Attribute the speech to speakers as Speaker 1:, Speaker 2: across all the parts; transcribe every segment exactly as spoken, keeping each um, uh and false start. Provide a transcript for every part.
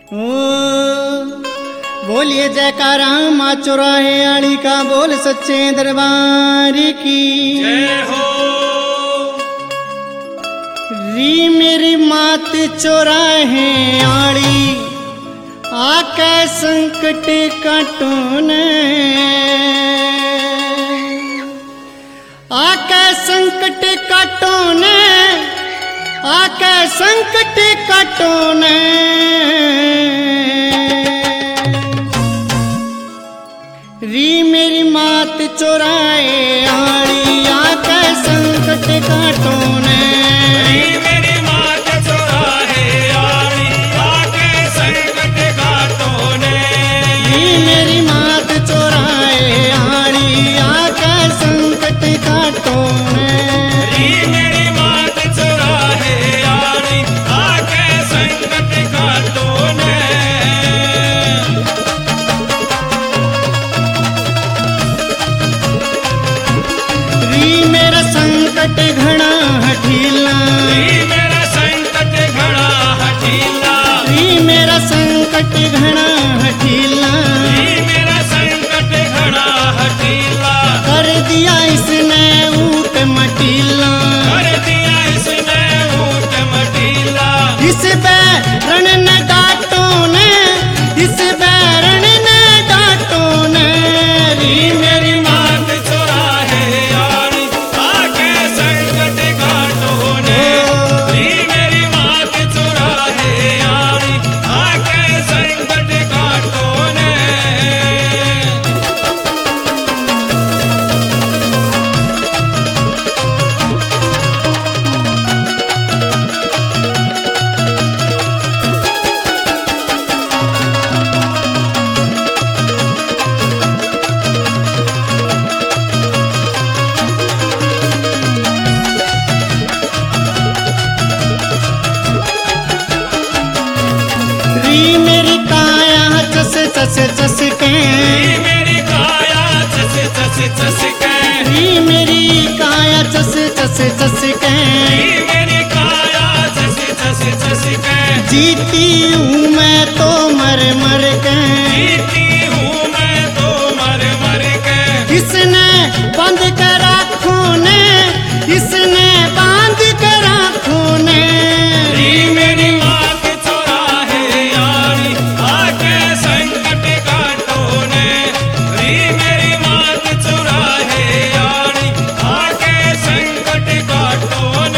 Speaker 1: ओ बोलिए जयकारा माँ चौराहे आड़ी का बोल सच्चे दरबार की
Speaker 2: जय हो।
Speaker 1: री मेरी मात चौराहे आड़ी आके संकट काटून आके संकट काटून आके संकट काटून री मेरी मात चौराहे आड़ी आके संकट काटून
Speaker 2: री मेरी मात चौराहे आड़ी आके संकट काटून
Speaker 1: री मेरी मात चौराहे आड़ी आके संकट काटून
Speaker 2: री मेरी मात चौराहे आड़ी आके संकट काटून
Speaker 1: री मेरा संकट घना हठीला
Speaker 2: री मेरा संकट घड़ा हठीला
Speaker 1: री मेरा संकट घना हठीला
Speaker 2: री मेरा संकट घड़ा हठीला
Speaker 1: कर दिया इसने ऊट मटीला
Speaker 2: कर दिया इसने ऊट मटीला
Speaker 1: इस बैरण ने डांटो ने इस बैरण ने डांटो ने री मेरी
Speaker 2: मात चौराहे आड़ी आके संकट काटून री मेरी मात चौराहे आड़ी आके संकट काटून
Speaker 1: री मेरी काया चस चस चस के
Speaker 2: री मेरी काया चस चस चस के
Speaker 1: री मेरी काया चस चस चस के
Speaker 2: री मेरी काया चस चस चस के
Speaker 1: जीती हूँ मैं तो मर मर के
Speaker 2: जीती हूँ मैं तो मर मर के
Speaker 1: किसने बंद कर आँखों ने किसने बांध कर आँखों ने
Speaker 2: री मेरी मात चौराहे आड़ी आके संकट काटून री मेरी मात चौराहे आड़ी आके संकट काटून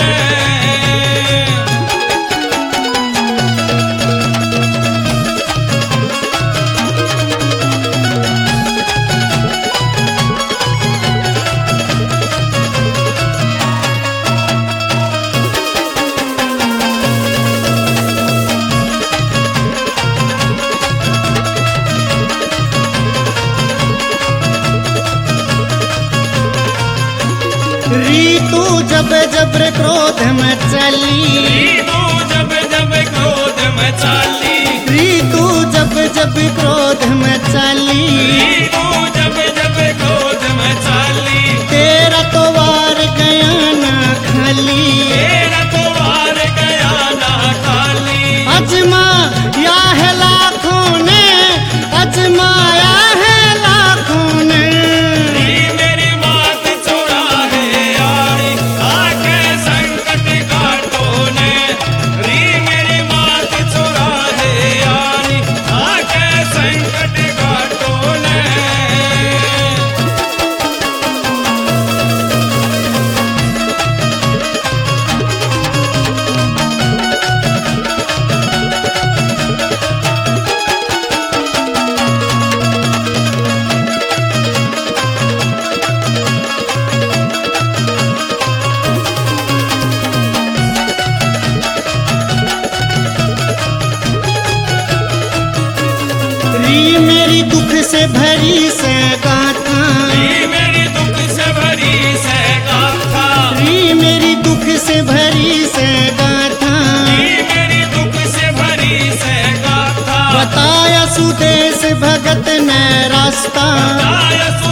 Speaker 1: री तू जब जब क्रोध में चली
Speaker 2: री तू जब जब क्रोध में चाली
Speaker 1: री तू जब जब क्रोध में चली
Speaker 2: री तू जब जब क्रोध में चाली
Speaker 1: तेरा तो वार गया ना खाली
Speaker 2: तेरा तो वार गया ना खाली
Speaker 1: अजमा या है लाखों ने अजमाया है लाखों ने
Speaker 2: री मेरी मात चौराहे आड़ी आके संकट काटून री मेरी मात चौराहे आड़ी आके संकट काटून
Speaker 1: री मेरी दुख से भरी से गाथा
Speaker 2: री मेरी दुख से भरी से गाथा
Speaker 1: री मेरी दुख से भरी से गाथा
Speaker 2: री मेरी दुख से भरी से गाथा
Speaker 1: बताया सुदेश भगत ने रास्ता
Speaker 2: बताया